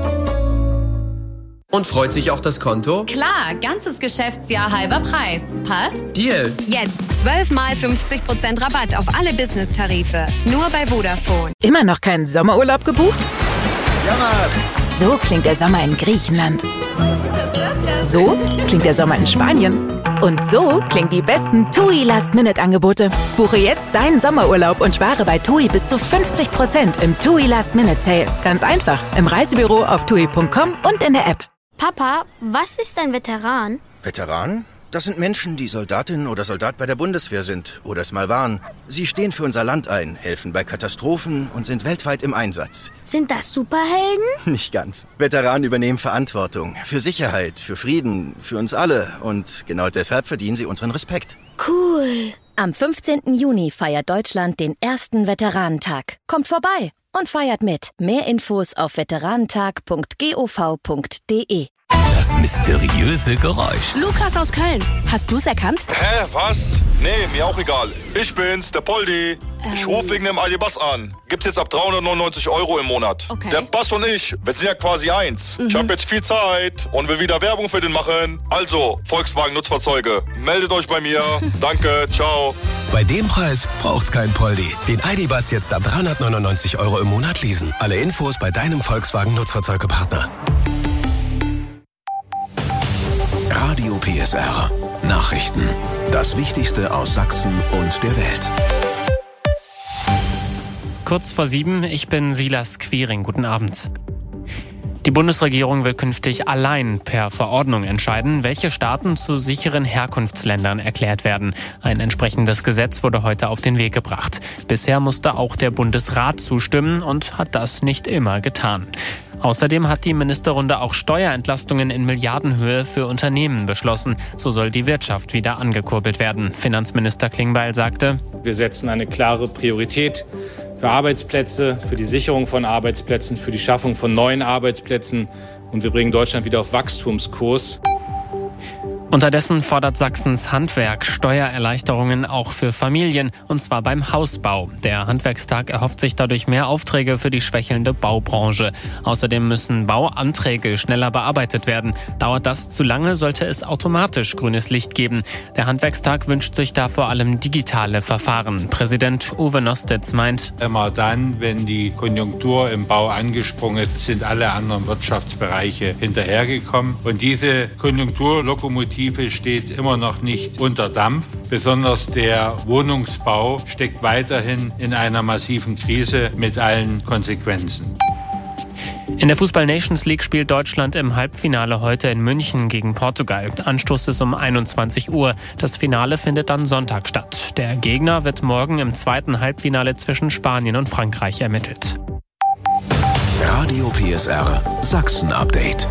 [SPEAKER 8] Und freut sich auch das Konto?
[SPEAKER 9] Klar, ganzes Geschäftsjahr halber Preis. Passt?
[SPEAKER 8] Deal.
[SPEAKER 9] Jetzt zwölf mal fünfzig Prozent Rabatt auf alle Business-Tarife. Nur bei Vodafone.
[SPEAKER 28] Immer noch keinen Sommerurlaub gebucht?
[SPEAKER 8] Ja, was?
[SPEAKER 28] So klingt der Sommer in Griechenland. So klingt der Sommer in Spanien. Und so klingen die besten TUI Last-Minute-Angebote. Buche jetzt deinen Sommerurlaub und spare bei TUI bis zu fünfzig Prozent im TUI Last-Minute-Sale. Ganz einfach, im Reisebüro auf tui punkt com und in der App.
[SPEAKER 29] Papa, was ist ein Veteran?
[SPEAKER 15] Veteran? Das sind Menschen, die Soldatin oder Soldat bei der Bundeswehr sind oder es mal waren. Sie stehen für unser Land ein, helfen bei Katastrophen und sind weltweit im Einsatz.
[SPEAKER 29] Sind das Superhelden?
[SPEAKER 15] Nicht ganz. Veteranen übernehmen Verantwortung für Sicherheit, für Frieden, für uns alle. Und genau deshalb verdienen sie unseren Respekt.
[SPEAKER 29] Cool.
[SPEAKER 30] Am fünfzehnten Juni feiert Deutschland den ersten Veteranentag. Kommt vorbei und feiert mit. Mehr Infos auf veteranentag punkt gov punkt de.
[SPEAKER 31] Das mysteriöse Geräusch.
[SPEAKER 7] Lukas aus Köln. Hast du's erkannt?
[SPEAKER 32] Hä, was? Nee, mir auch egal. Ich bin's, der Poldi. Ähm. Ich rufe wegen dem Aldi-Bass an. Gibt's jetzt ab dreihundertneunundneunzig Euro im Monat.
[SPEAKER 7] Okay.
[SPEAKER 32] Der Bass und ich, wir sind ja quasi eins.
[SPEAKER 7] Mhm.
[SPEAKER 32] Ich habe jetzt viel Zeit und will wieder Werbung für den machen. Also, Volkswagen Nutzfahrzeuge, meldet euch bei mir. Danke, ciao.
[SPEAKER 31] Bei dem Preis braucht's kein Poldi. Den Aldi-Bass jetzt ab dreihundertneunundneunzig Euro im Monat leasen. Alle Infos bei deinem Volkswagen Nutzfahrzeugepartner.
[SPEAKER 6] Radio P S R. Nachrichten. Das Wichtigste aus Sachsen und der Welt.
[SPEAKER 33] Kurz vor sieben, ich bin Silas Quiring. Guten Abend. Die Bundesregierung will künftig allein per Verordnung entscheiden, welche Staaten zu sicheren Herkunftsländern erklärt werden. Ein entsprechendes Gesetz wurde heute auf den Weg gebracht. Bisher musste auch der Bundesrat zustimmen und hat das nicht immer getan. Außerdem hat die Ministerrunde auch Steuerentlastungen in Milliardenhöhe für Unternehmen beschlossen. So soll die Wirtschaft wieder angekurbelt werden. Finanzminister Klingbeil sagte:
[SPEAKER 34] Wir setzen eine klare Priorität
[SPEAKER 4] für Arbeitsplätze, für die Sicherung von Arbeitsplätzen, für die Schaffung von neuen Arbeitsplätzen. Und wir bringen Deutschland wieder auf Wachstumskurs.
[SPEAKER 33] Unterdessen fordert Sachsens Handwerk Steuererleichterungen auch für Familien, und zwar beim Hausbau. Der Handwerkstag erhofft sich dadurch mehr Aufträge für die schwächelnde Baubranche. Außerdem müssen Bauanträge schneller bearbeitet werden. Dauert das zu lange, sollte es automatisch grünes Licht geben. Der Handwerkstag wünscht sich da vor allem digitale Verfahren. Präsident Uwe Nostitz meint:
[SPEAKER 14] Immer dann, wenn die Konjunktur im Bau angesprungen ist, sind alle anderen Wirtschaftsbereiche hinterhergekommen. Und diese Konjunkturlokomotive steht immer noch nicht unter Dampf. Besonders der Wohnungsbau steckt weiterhin in einer massiven Krise mit allen Konsequenzen.
[SPEAKER 33] In der Fußball-Nations League spielt Deutschland im Halbfinale heute in München gegen Portugal. Anstoß ist um einundzwanzig Uhr. Das Finale findet dann Sonntag statt. Der Gegner wird morgen im zweiten Halbfinale zwischen Spanien und Frankreich ermittelt.
[SPEAKER 6] Radio P S R Sachsen-Update.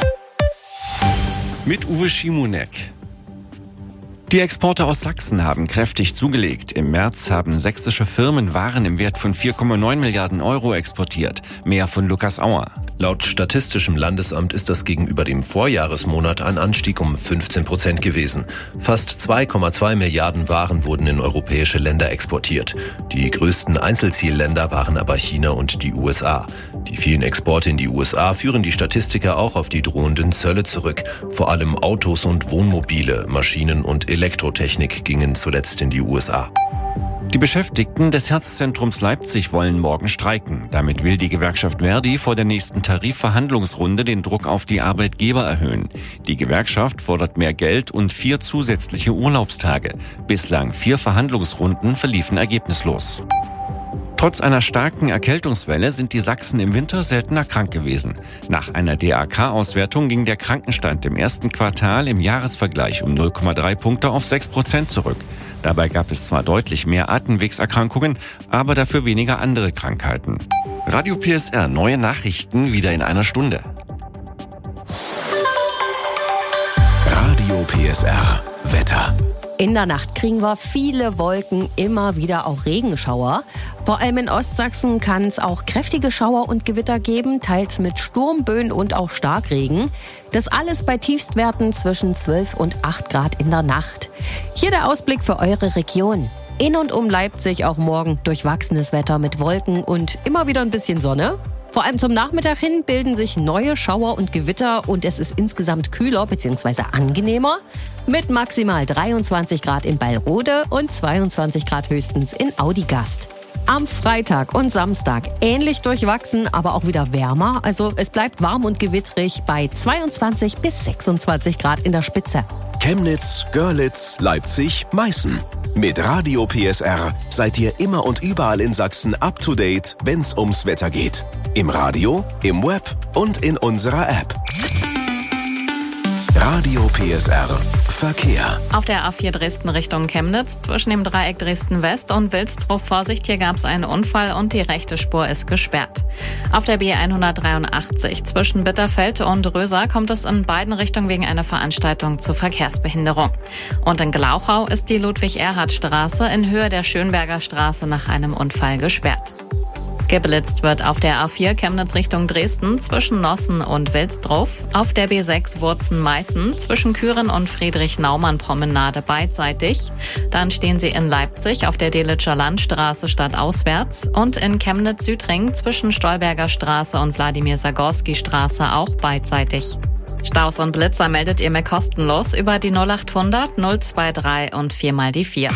[SPEAKER 16] Mit Uwe Schimonek. Die Exporte aus Sachsen haben kräftig zugelegt. Im März haben sächsische Firmen Waren im Wert von vier Komma neun Milliarden Euro exportiert. Mehr von Lukas Auer.
[SPEAKER 17] Laut Statistischem Landesamt ist das gegenüber dem Vorjahresmonat ein Anstieg um fünfzehn Prozent gewesen. Fast zwei Komma zwei Milliarden Waren wurden in europäische Länder exportiert. Die größten Einzelzielländer waren aber China und die U S A. Die vielen Exporte in die U S A führen die Statistiker auch auf die drohenden Zölle zurück. Vor allem Autos und Wohnmobile, Maschinen und Elektrotechnik gingen zuletzt in die U S A.
[SPEAKER 16] Die Beschäftigten des Herzzentrums Leipzig wollen morgen streiken. Damit will die Gewerkschaft Verdi vor der nächsten Tarifverhandlungsrunde den Druck auf die Arbeitgeber erhöhen. Die Gewerkschaft fordert mehr Geld und vier zusätzliche Urlaubstage. Bislang vier Verhandlungsrunden verliefen ergebnislos. Trotz einer starken Erkältungswelle sind die Sachsen im Winter seltener krank gewesen. Nach einer D A K-Auswertung ging der Krankenstand im ersten Quartal im Jahresvergleich um null Komma drei Punkte auf sechs Prozent zurück. Dabei gab es zwar deutlich mehr Atemwegserkrankungen, aber dafür weniger andere Krankheiten. Radio P S R, neue Nachrichten wieder in einer Stunde.
[SPEAKER 6] Radio P S R, Wetter.
[SPEAKER 3] In der Nacht kriegen wir viele Wolken, immer wieder auch Regenschauer. Vor allem in Ostsachsen kann es auch kräftige Schauer und Gewitter geben, teils mit Sturmböen und auch Starkregen. Das alles bei Tiefstwerten zwischen zwölf und acht Grad in der Nacht. Hier der Ausblick für eure Region. In und um Leipzig auch morgen durchwachsenes Wetter mit Wolken und immer wieder ein bisschen Sonne. Vor allem zum Nachmittag hin bilden sich neue Schauer und Gewitter und es ist insgesamt kühler bzw. angenehmer. Mit maximal dreiundzwanzig Grad in Ballrode und zweiundzwanzig Grad höchstens in Audigast. Am Freitag und Samstag ähnlich durchwachsen, aber auch wieder wärmer. Also es bleibt warm und gewittrig bei zweiundzwanzig bis sechsundzwanzig Grad in der Spitze.
[SPEAKER 6] Chemnitz, Görlitz, Leipzig, Meißen. Mit Radio P S R seid ihr immer und überall in Sachsen up to date, wenn's ums Wetter geht. Im Radio, im Web und in unserer App. Radio P S R Verkehr.
[SPEAKER 18] Auf der A vier Dresden Richtung Chemnitz zwischen dem Dreieck Dresden West und Wilsdruff Vorsicht, hier gab es einen Unfall und die rechte Spur ist gesperrt. Auf der B hundertdreiundachtzig zwischen Bitterfeld und Röser kommt es in beiden Richtungen wegen einer Veranstaltung zu Verkehrsbehinderung. Und in Glauchau ist die Ludwig-Erhard-Straße in Höhe der Schönberger Straße nach einem Unfall gesperrt. Geblitzt wird auf der A vier Chemnitz Richtung Dresden zwischen Nossen und Wilsdruff, auf der B sechs Wurzen-Meißen zwischen Küren und Friedrich-Naumann-Promenade beidseitig. Dann stehen sie in Leipzig auf der Delitscher Landstraße stadtauswärts und in Chemnitz-Südring zwischen Stolberger Straße und Wladimir-Sagorski-Straße auch beidseitig. Staus und Blitzer meldet ihr mir kostenlos über die null achthundert null drei und vier mal die vier.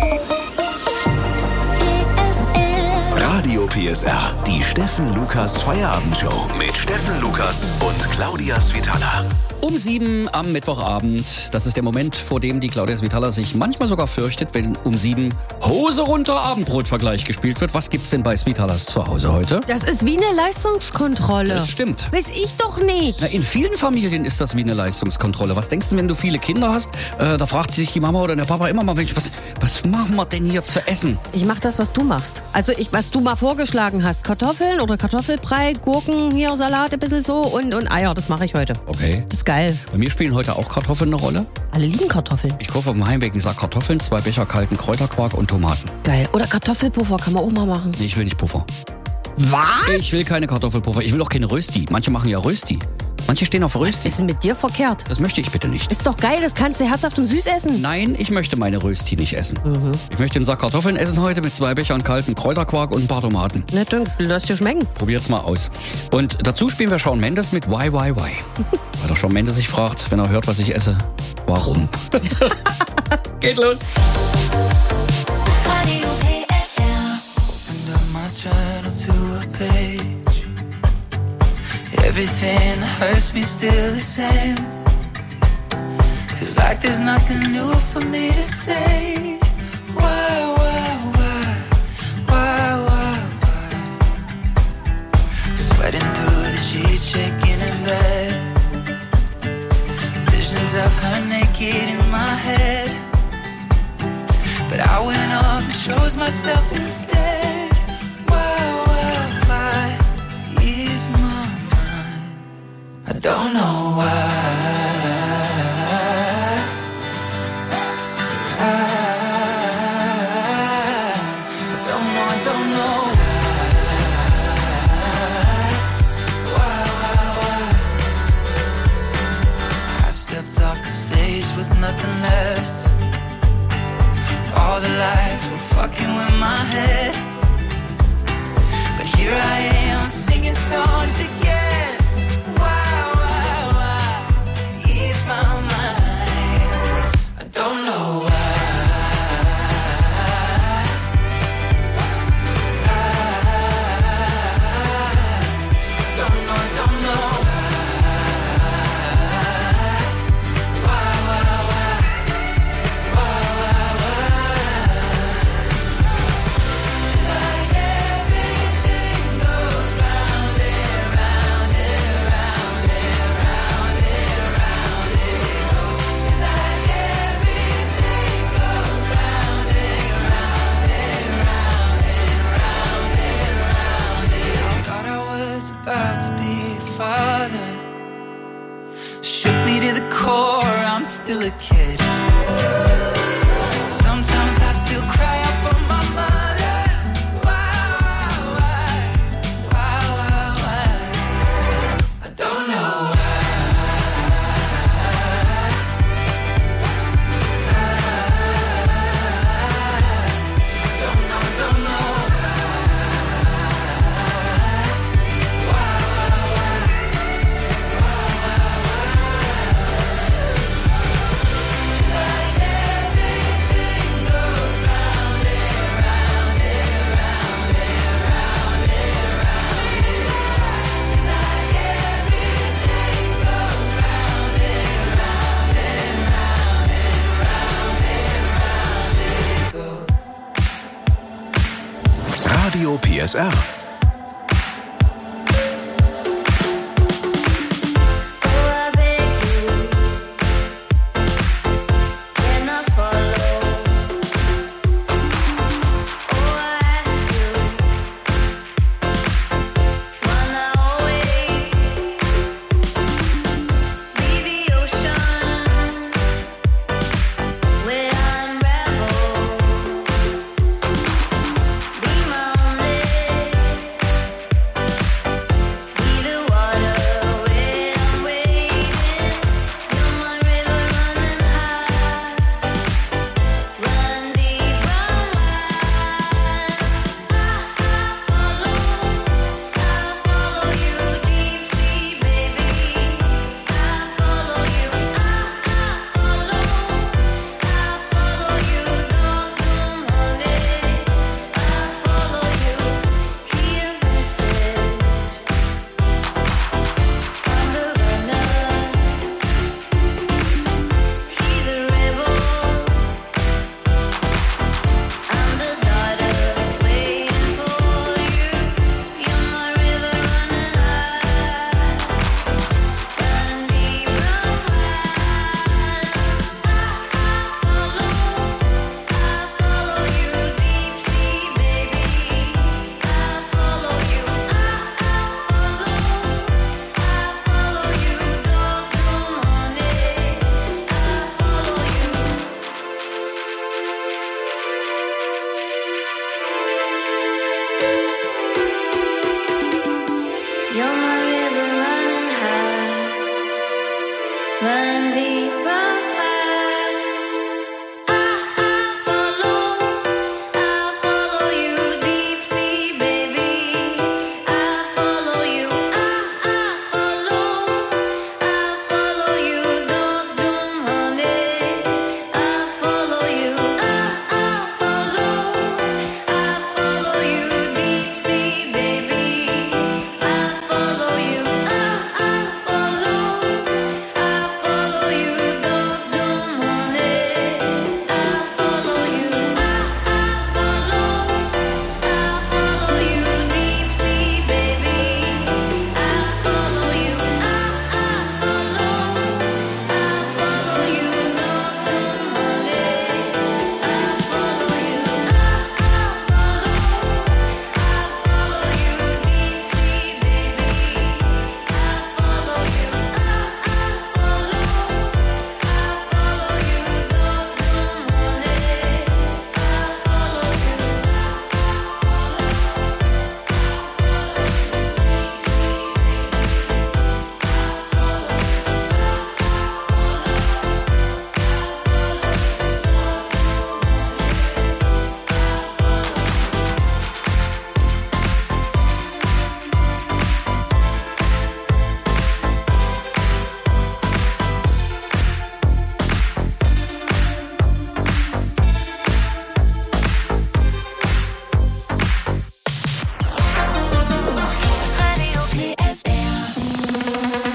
[SPEAKER 6] Radio P S R, die Steffen Lukas Feierabendshow mit Steffen Lukas und Claudia Svitala.
[SPEAKER 2] Um sieben am Mittwochabend. Das ist der Moment, vor dem die Claudia Svitala sich manchmal sogar fürchtet, wenn um sieben Hose runter Abendbrotvergleich gespielt wird. Was gibt's denn bei Svitalas zu Hause heute?
[SPEAKER 3] Das ist wie eine Leistungskontrolle.
[SPEAKER 2] Das stimmt.
[SPEAKER 3] Weiß ich doch nicht.
[SPEAKER 2] Na, in vielen Familien ist das wie eine Leistungskontrolle. Was denkst du, wenn du viele Kinder hast? Äh, da fragt sich die Mama oder der Papa immer mal, was, was machen wir denn hier zu essen?
[SPEAKER 3] Ich mach das, was du machst. Also ich, was du mal mal vorgeschlagen hast. Kartoffeln oder Kartoffelbrei, Gurken, hier Salat, ein bisschen so und, und Eier. Das mache ich heute.
[SPEAKER 2] Okay.
[SPEAKER 3] Das ist geil.
[SPEAKER 2] Bei mir spielen heute auch Kartoffeln eine Rolle.
[SPEAKER 3] Alle lieben Kartoffeln.
[SPEAKER 2] Ich kaufe auf dem Heimweg einen Sack Kartoffeln, zwei Becher kalten Kräuterquark und Tomaten.
[SPEAKER 3] Geil. Oder Kartoffelpuffer kann man auch mal machen.
[SPEAKER 2] Nee, ich will nicht Puffer.
[SPEAKER 3] Was?
[SPEAKER 2] Ich will keine Kartoffelpuffer. Ich will auch keine Rösti. Manche machen ja Rösti. Manche stehen auf Rösti.
[SPEAKER 3] Was ist denn mit dir verkehrt?
[SPEAKER 2] Das möchte ich bitte nicht.
[SPEAKER 3] Ist doch geil, das kannst du herzhaft und süß essen.
[SPEAKER 2] Nein, ich möchte meine Rösti nicht essen.
[SPEAKER 3] Mhm.
[SPEAKER 2] Ich möchte einen Sack Kartoffeln essen heute mit zwei Bechern kalten Kräuterquark und ein paar Tomaten.
[SPEAKER 3] Na dann, lass dir schmecken.
[SPEAKER 2] Probiert's mal aus. Und dazu spielen wir Shawn Mendes mit Why, Why, Why. Weil der Shawn Mendes sich fragt, wenn er hört, was ich esse, warum? Geht los.
[SPEAKER 1] Everything that hurts me still the same. Feels like there's nothing new for me to say. Why, why, why, why, why, why? Sweating through the sheets, shaking in bed. Visions of her naked in my head. But I went off and chose myself instead. Why, why, why is my I don't know why. I, I don't know, I don't know why. Why, why, why? I stepped off the stage with nothing left. All the lights were fucking with my head. But here I am singing songs again. Don't know why. I don't know, don't know why, why, why, why, why, why. Like everything goes round and round and round and round and round it goes. It's like everything goes round and round and round and round and round it. I thought I was about to be a father. Shook me to the core, I'm still a kid. Sometimes I still cry out for my mother. Why, why, why, why, why? I don't know why. Don't know, don't know why, why, why, like everything goes round and round and round and round and round it. It's like everything goes round and round and round and round and round it goes.
[SPEAKER 6] Radio P S R.
[SPEAKER 1] Be my only You're my river running high, run deep, run wide. I, I follow, I follow you deep sea, baby. I follow you, I, I follow, I follow you, dog doom honey. I follow you, I, I follow, I follow you deep sea, baby. I follow you, I, I follow, I follow you, dog doom honey. I follow you, I, I follow, I follow you deep sea, baby. I follow you, I, I follow, I follow you, dog doom honey. I follow you, I, I follow, I follow you deep sea, baby. I follow you, I, I follow, I follow you, dog doom honey. I follow you. Radio P S R.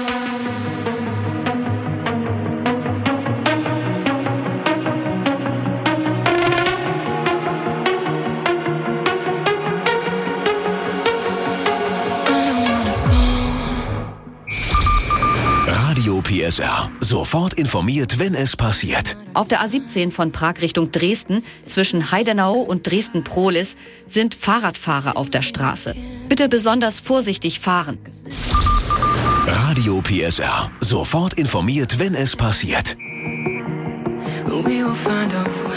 [SPEAKER 6] Radio P S R. Sofort informiert, wenn es passiert.
[SPEAKER 5] Auf der A siebzehn von Prag Richtung Dresden zwischen Heidenau und Dresden-Prohlis sind Fahrradfahrer auf der Straße. Bitte besonders vorsichtig fahren.
[SPEAKER 6] Radio P S R. Sofort informiert, wenn es passiert.
[SPEAKER 1] We will find a way.